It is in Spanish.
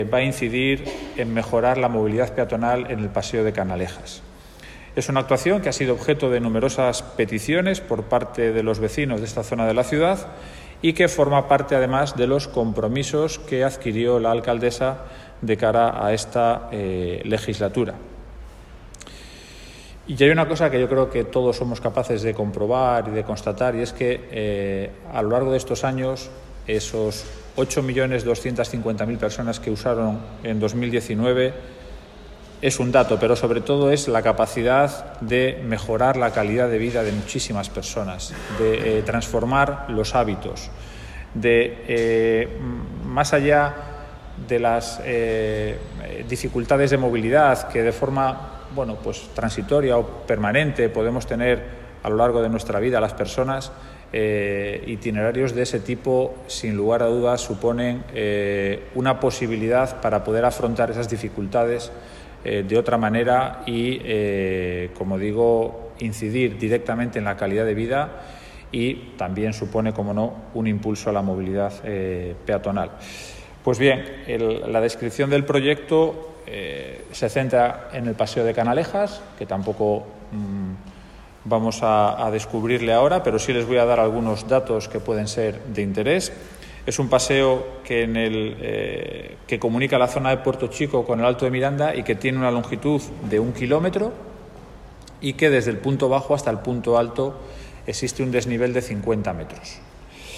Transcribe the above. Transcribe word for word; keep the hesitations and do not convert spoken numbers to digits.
va a incidir en mejorar la movilidad peatonal en el Paseo de Canalejas. Es una actuación que ha sido objeto de numerosas peticiones por parte de los vecinos de esta zona de la ciudad y que forma parte, además, de los compromisos que adquirió la alcaldesa de cara a esta eh, legislatura. Y hay una cosa que yo creo que todos somos capaces de comprobar y de constatar, y es que eh, a lo largo de estos años, esos ocho millones doscientas cincuenta mil personas que usaron en dos mil diecinueve es un dato, pero sobre todo es la capacidad de mejorar la calidad de vida de muchísimas personas, de eh, transformar los hábitos, de, eh, más allá de las eh, dificultades de movilidad que de forma bueno, pues, transitoria o permanente podemos tener a lo largo de nuestra vida las personas, eh, itinerarios de ese tipo, sin lugar a dudas, suponen eh, una posibilidad para poder afrontar esas dificultades Eh, de otra manera y, eh, como digo, incidir directamente en la calidad de vida y también supone, como no, un impulso a la movilidad eh, peatonal. Pues bien, el, la descripción del proyecto eh, se centra en el Paseo de Canalejas, que tampoco mmm, vamos a, a descubrirle ahora, pero sí les voy a dar algunos datos que pueden ser de interés. Es un paseo que, en el, eh, que comunica la zona de Puerto Chico con el Alto de Miranda y que tiene una longitud de un kilómetro y que desde el punto bajo hasta el punto alto existe un desnivel de cincuenta metros.